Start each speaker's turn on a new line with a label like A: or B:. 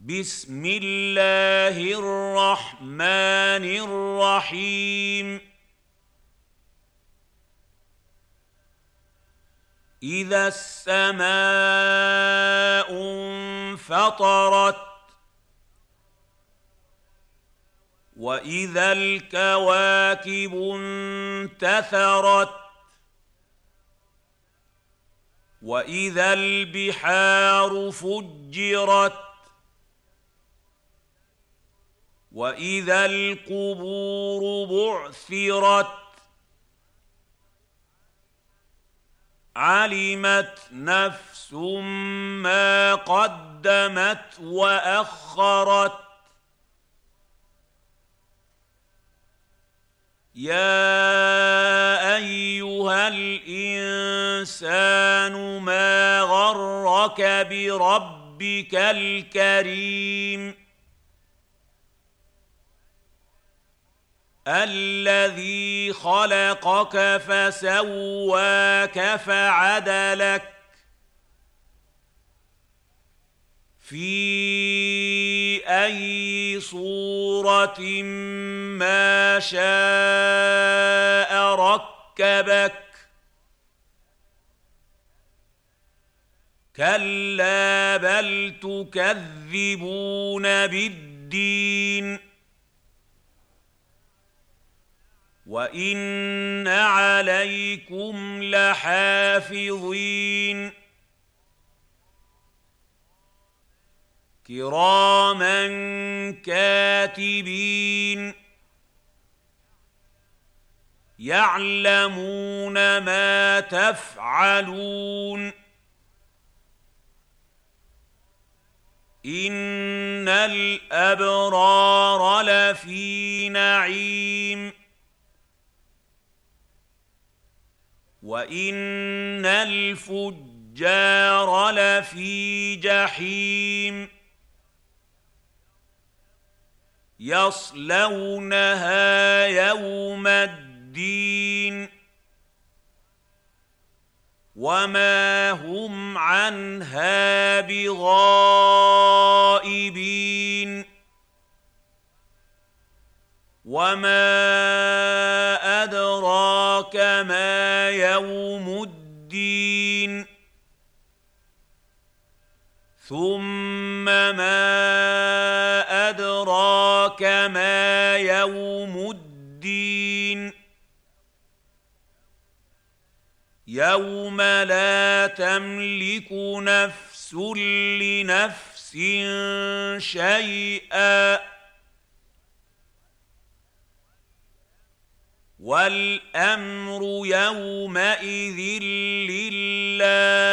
A: بسم الله الرحمن الرحيم إذا السماء انفطرت وإذا الكواكب انتثرت وإذا البحار فجرت وإذا القبور بعثرت علمت نفس ما قدمت وأخرت يا أيها الإنسان ما غرك بربك الكريم الذي خلقك فسواك فعدلك في أي صورة ما شاء ركبك كلا بل تكذبون بالدين وإن عليكم لحافظين كراما كاتبين يعلمون ما تفعلون إن الأبرار لفي نعيم وإن الفجار لفي جحيم يصلونها يوم الدين وما هم عنها بغائبين وما أدراك ما يوم الدين ثم ما أدراك ما يوم الدين يوم لا تملك نفس لنفس شيئا والأمر يومئذ لله